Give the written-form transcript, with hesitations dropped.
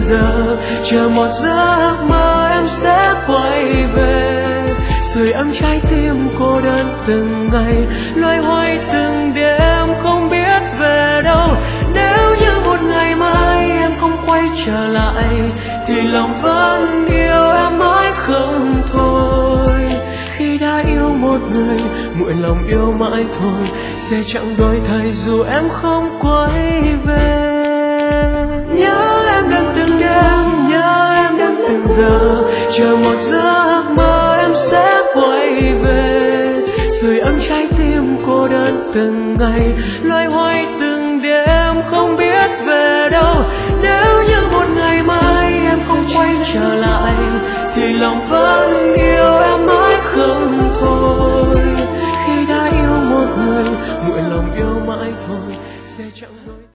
giờ, chờ một giấc mơ em sẽ quay về, sưởi ấm trái tim cô đơn từng ngày, loay hoay từng đêm không biết về đâu. Nếu như một ngày mai em không quay trở lại thì lòng vẫn yêu em mãi không thôi. Khi đã yêu một người, nguyện lòng yêu mãi thôi, sẽ chẳng đổi thay dù em không quay về. Nhớ em đến từng đêm, nhớ em đến từng giờ, chờ một giấc mơ em sẽ quay về, sưởi ấm trái tim cô đơn từng ngày, loay hoay từng đêm không biết về đâu. Nếu như một ngày mai em không quay trở lại thì lòng vẫn yêu em mãi không thôi. Khi đã yêu một người, nguyện lòng yêu mãi thôi, sẽ chẳng đổi